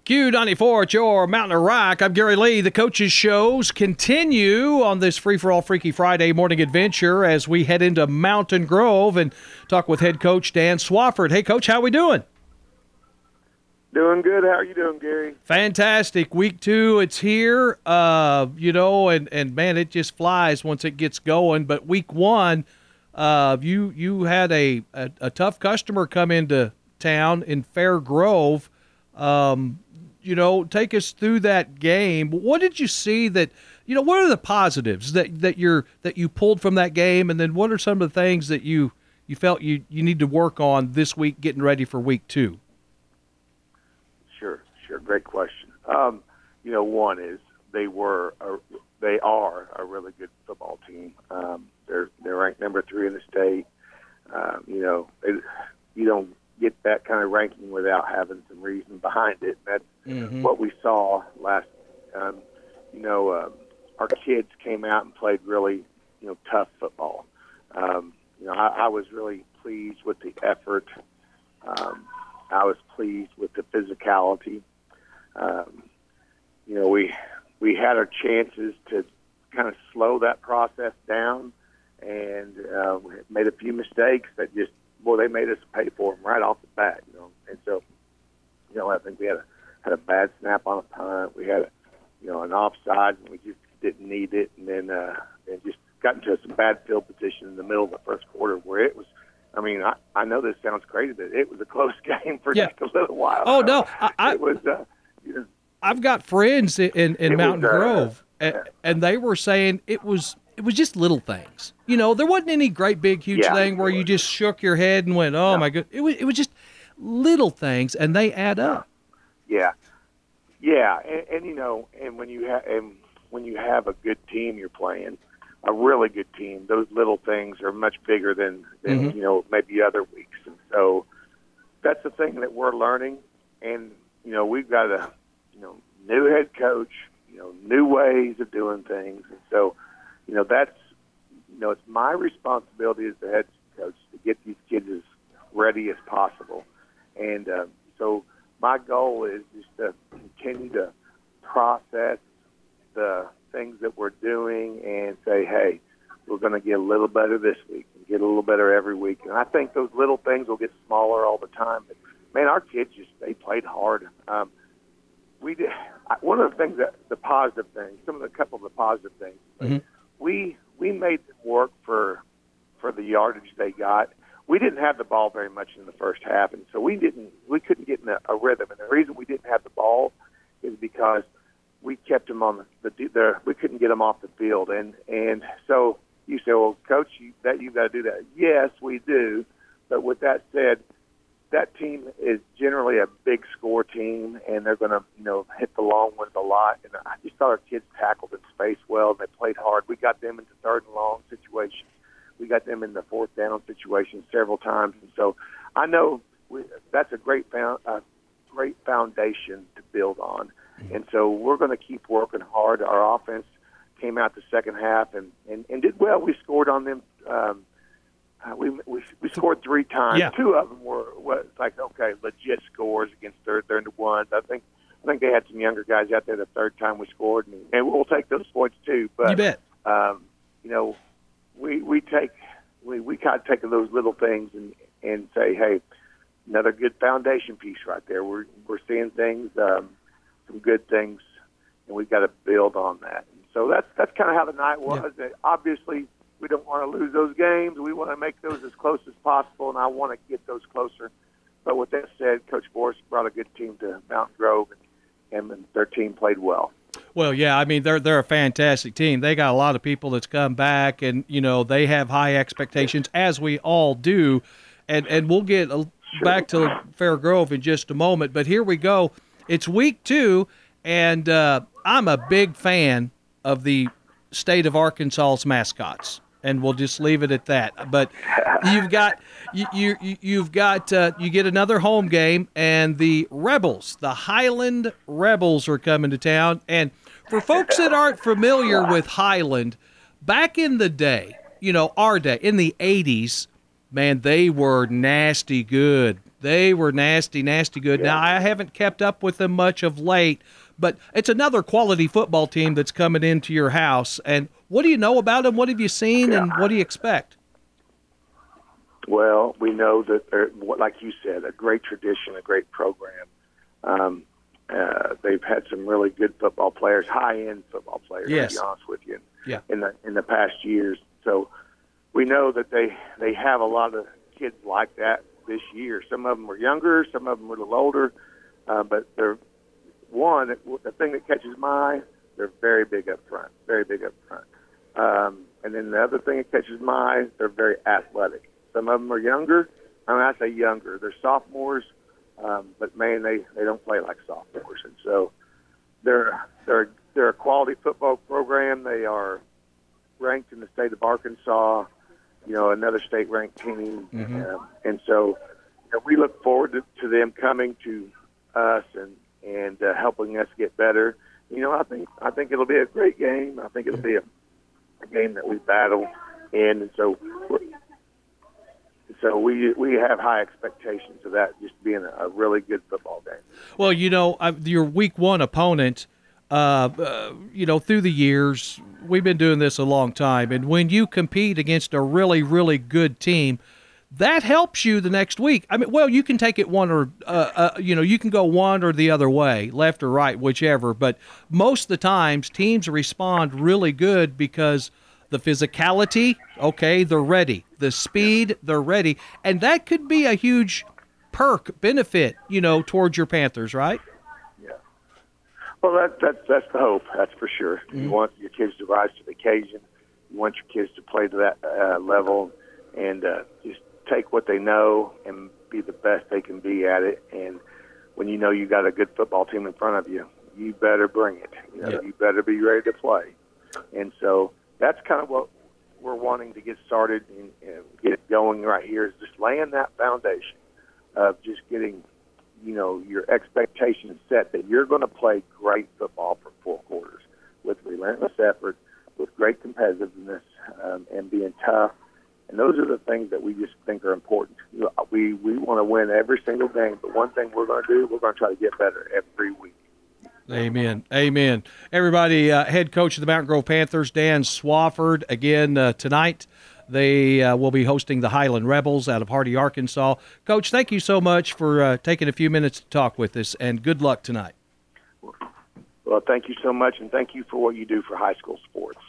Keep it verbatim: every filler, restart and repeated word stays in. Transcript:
Q ninety-four at your Mountain of Rock. I'm Gary Lee. The coaches' shows continue on this Free-for-All Freaky Friday morning adventure as we head into Mountain Grove and talk with head coach Dan Swafford. Hey, Coach, how we doing? Doing good. How are you doing, Gary? Fantastic. Week two, it's here, uh, you know, and, and, man, it just flies once it gets going. But week one, uh, you you had a, a, a tough customer come into town in Fair Grove. Um You know, take us through that game. What did you see that, you know, what are the positives that, that you're that you pulled from that game, and then what are some of the things that you, you felt you, you need to work on this week getting ready for week two? Sure, sure. Great question. Um, you know, one is they were a, they are a really good football team. Um, they're they're ranked number three in the state. Um, you know, they, you don't get that kind of ranking without having some reason behind it. That's mm-hmm. what we saw last. Um, you know, uh, our kids came out and played really, you know, tough football. Um, you know, I, I was really pleased with the effort. Um, I was pleased with the physicality. Um, you know, we we had our chances to kind of slow that process down, and uh, we made a few mistakes that just. Boy, they made us pay for them right off the bat, you know. And so, you know, I think we had a had a bad snap on a punt. We had, a, you know, an offside, and we just didn't need it. And then, uh, and just got into some bad field position in the middle of the first quarter, where it was. I mean, I, I know this sounds crazy, but it was a close game for yeah. just a little while. Oh no, I, I it was. Uh, you know, I've got friends in in Mountain was, uh, Grove, and, yeah. and they were saying it was. It was just little things. You know, there wasn't any great, big, huge yeah, thing where you just shook your head and went, oh, no. my God. It was, it was just little things, and they add up. Yeah. Yeah, and, and you know, and when you, ha- and when you have a good team you're playing, a really good team, those little things are much bigger than, than mm-hmm. you know, maybe other weeks. And so that's the thing that we're learning. And, you know, we've got a, you know, new head coach, you know, new ways of doing things. And so, you know, that's, you know, it's my responsibility as the head coach to get these kids as ready as possible. And uh, so my goal is just to continue to process the things that we're doing and say, hey, we're going to get a little better this week and get a little better every week. And I think those little things will get smaller all the time. But, man, our kids just, they played hard. Um, we did, one of the things that, the positive things, some of the couple of the positive things, mm-hmm. we we made them work for for the yardage they got. We didn't have the ball very much in the first half, and so we didn't we couldn't get in a, a rhythm. And the reason we didn't have the ball is because we kept them on the, the, the we couldn't get them off the field. And and so you say, well, Coach, you, that you've got to do that. Yes, we do. But with that said, that team is generally a big score team, and they're going to, you know, hit the long ones a lot. And I just thought our kids tackled in space well, and they played hard. We got them into third and long situations. We got them in the fourth down situations several times. And so I know we, that's a great found, uh, great foundation to build on. And so we're going to keep working hard. Our offense came out the second half and, and, and did well. We scored on them. Um, Uh, we, we we scored three times. Yeah. Two of them were was like okay, legit scores against third third and ones. I think I think they had some younger guys out there the third time we scored, and, and we'll take those points too. But you bet. Um, you know, we we take we we kind of take those little things and and say, hey, another good foundation piece right there. We're we're seeing things, um, some good things, and we've got to build on that. And so that's that's kind of how the night was. Yeah. Obviously, we don't want to lose those games. We want to make those as close as possible, and I want to get those closer. But with that said, Coach Boris brought a good team to Mountain Grove, and, and their team played well. Well, yeah, I mean, they're they're a fantastic team. They got a lot of people that's come back, and, you know, they have high expectations, as we all do. And, and we'll get sure. back to Fair Grove in just a moment. But here we go. It's week two, and uh, I'm a big fan of the state of Arkansas's mascots. And we'll just leave it at that. But you've got you, you you've got uh, you get another home game, and the Rebels, the Highland Rebels, are coming to town. And for folks that aren't familiar with Highland, back in the day, you know, our day in the eighties, man, they were nasty good. They were nasty, nasty good. Yeah. Now, I haven't kept up with them much of late, but it's another quality football team that's coming into your house. And what do you know about them? What have you seen, Yeah. and what do you expect? Well, we know that they're, like you said, a great tradition, a great program. Um, uh, they've had some really good football players, high-end football players, Yes. to be honest with you, Yeah. in the in the past years. So we know that they, they have a lot of kids like that this year. Some of them were younger, some of them were a little older, uh, but they're one, the thing that catches my eye, they're very big up front, very big up front. Um, and then the other thing that catches my eye, they're very athletic. Some of them are younger. I mean, I say younger. They're sophomores, um, but man, they, they don't play like sophomores. And so they're they're they're a quality football program. They are ranked in the state of Arkansas, you know, another state ranked team. Mm-hmm. Um, and so you know, we look forward to, to them coming to us and and uh, helping us get better. You know, I think I think it'll be a great game. I think it'll be a, a game that we battle in, and so we're, so we we have high expectations of that just being a, a really good football game. Well, you know, I, your week one opponent, uh, uh, you know, through the years, we've been doing this a long time, and when you compete against a really, really good team, that helps you the next week. I mean, well, you can take it one or, uh, uh, you know, you can go one or the other way, left or right, whichever. But most of the times, teams respond really good because the physicality, okay, they're ready. The speed, they're ready. And that could be a huge perk, benefit, you know, towards your Panthers, right? Yeah. Well, that, that, that's the hope, that's for sure. Mm-hmm. You want your kids to rise to the occasion. You want your kids to play to that uh, level and uh, just take what they know and be the best they can be at it. And when you know you got a good football team in front of you, you better bring it. You know, yeah. You better be ready to play. And so that's kind of what we're wanting to get started and, and get going right here, is just laying that foundation of just getting, you know, your expectations set that you're going to play great football for four quarters with relentless effort, with great competitiveness, um, and being tough. And those are the things that we just think are important. You know, we we want to win every single game, but one thing we're going to do, we're going to try to get better every week. Amen. Amen. Everybody, uh, head coach of the Mountain Grove Panthers, Dan Swafford, again uh, tonight. They uh, will be hosting the Highland Rebels out of Hardy, Arkansas. Coach, thank you so much for uh, taking a few minutes to talk with us, and good luck tonight. Well, thank you so much, and thank you for what you do for high school sports.